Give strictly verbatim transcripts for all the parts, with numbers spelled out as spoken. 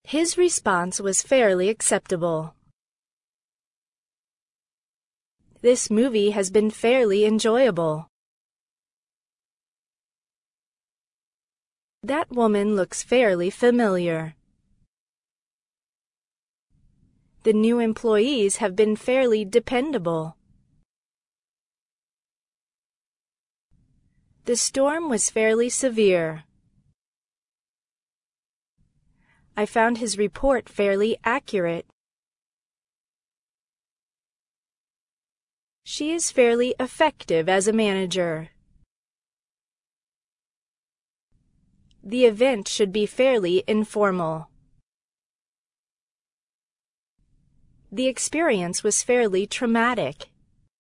His response was fairly acceptable. This movie has been fairly enjoyable. That woman looks fairly familiar. The new employees have been fairly dependable. The storm was fairly severe. I found his report fairly accurate. She is fairly effective as a manager. The event should be fairly informal. The experience was fairly traumatic.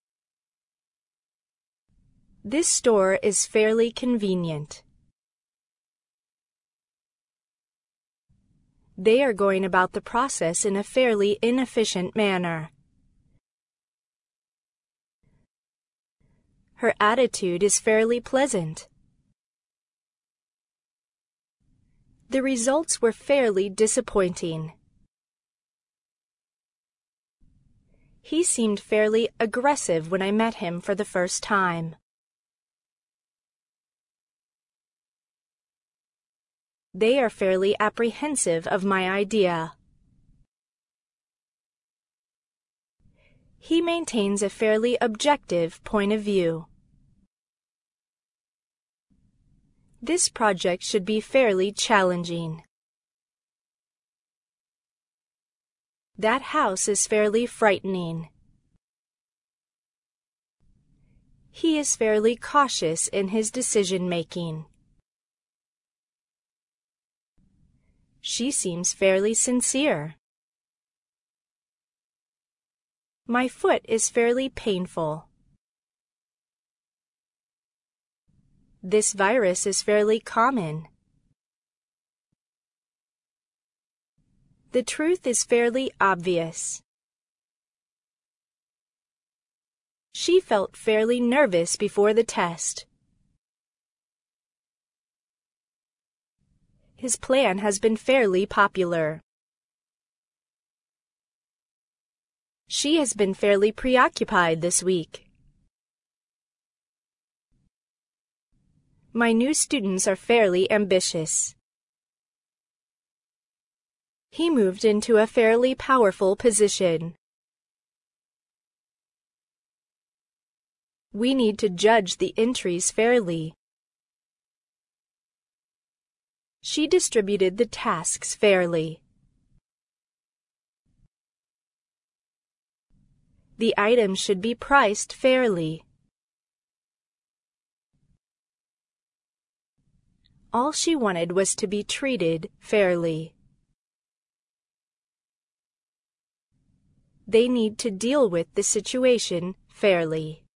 This store is fairly convenient. They are going about the process in a fairly inefficient manner. Her attitude is fairly pleasant. The results were fairly disappointing. He seemed fairly aggressive when I met him for the first time. They are fairly apprehensive of my idea. He maintains a fairly objective point of view. This project should be fairly challenging. That house is fairly frightening. He is fairly cautious in his decision-making. She seems fairly sincere. My foot is fairly painful. This virus is fairly common. The truth is fairly obvious. She felt fairly nervous before the test. His plan has been fairly popular. She has been fairly preoccupied this week. My new students are fairly ambitious. He moved into a fairly powerful position. We need to judge the entries fairly. She distributed the tasks fairly. The items should be priced fairly. All she wanted was to be treated fairly. They need to deal with the situation fairly.